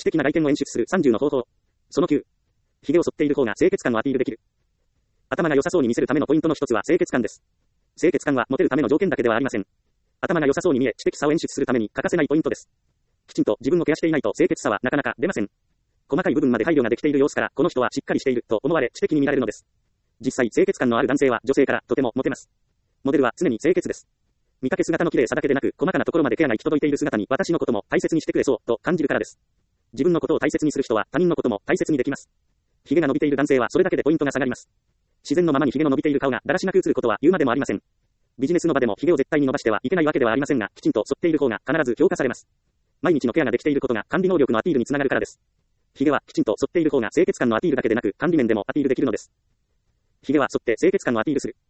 的な外見を演出する30の方法。その9。髭を剃っている方が清潔感をアピールできる。頭が良さそうに見せるためのポイントの一つは清潔感です。清潔感はモテるための条件だけではありません。頭が良さそうに見え知的さを演出するために欠かせないポイントです。きちんと自分をケアしていないと清潔さはなかなか出ません。細かい部分まで配慮ができている様子から、この人はしっかりしていると思われ知的に見られるのです。実際清潔感のある男性は女性からとてもモテます。モデルは常に清潔です。見かけ姿の綺麗さだけでなく、細かなところまでケアが行き届いている姿に私のことも大切にしてくれそうと感じるからです。自分のことを大切にする人は他人のことも大切にできます。髭が伸びている男性はそれだけでポイントが下がります。自然のままに髭の伸びている顔がだらしなく映ることは言うまでもありません。ビジネスの場でも髭を絶対に伸ばしてはいけないわけではありませんが、きちんと剃っている方が必ず評価されます。毎日のケアができていることが管理能力のアピールにつながるからです。髭はきちんと剃っている方が清潔感のアピールだけでなく管理面でもアピールできるのです。髭は剃って清潔感をアピールする。